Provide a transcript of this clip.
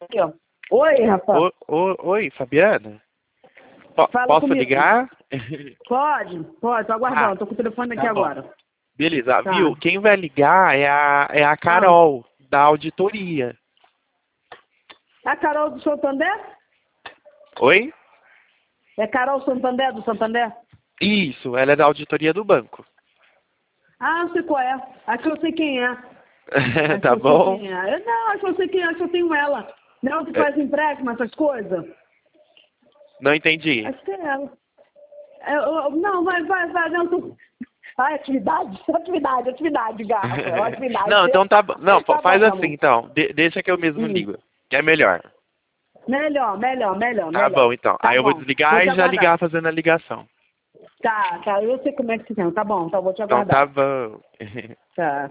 Aqui, ó. Oi, Rafa. Oi, Fabiana? Fala Posso comigo. ligar? Pode, tô aguardando. Ah, Tô com o telefone aqui tá bom. agora. Beleza, Tá. viu? Quem vai ligar é a Ah, Carol, da auditoria. é a Carol do Santander? Oi? É Carol Santander, do Santander? Isso, ela é da auditoria do banco. Ah, não sei qual é. Acho que eu sei quem é. Acho que Tá eu sei bom? quem é. Não, acho que eu sei quem é. Acho que eu tenho ela. Não, que É, faz empréstimo, essas coisas. não entendi. Acho que é ela. Não, vai. Não, tô... Ai, atividade, garra. Atividade. Não, então tá bom. Não, Tá faz bom, assim amor. então. Deixa que eu mesmo ligo. Que é melhor. Melhor. Tá bom, então. Tá Aí eu vou bom. Vou desligar te e já aguardar. ligar fazendo a ligação. Tá. Eu sei como é que se chama. Tá bom, vou te Então tá aguardar. bom. Tá.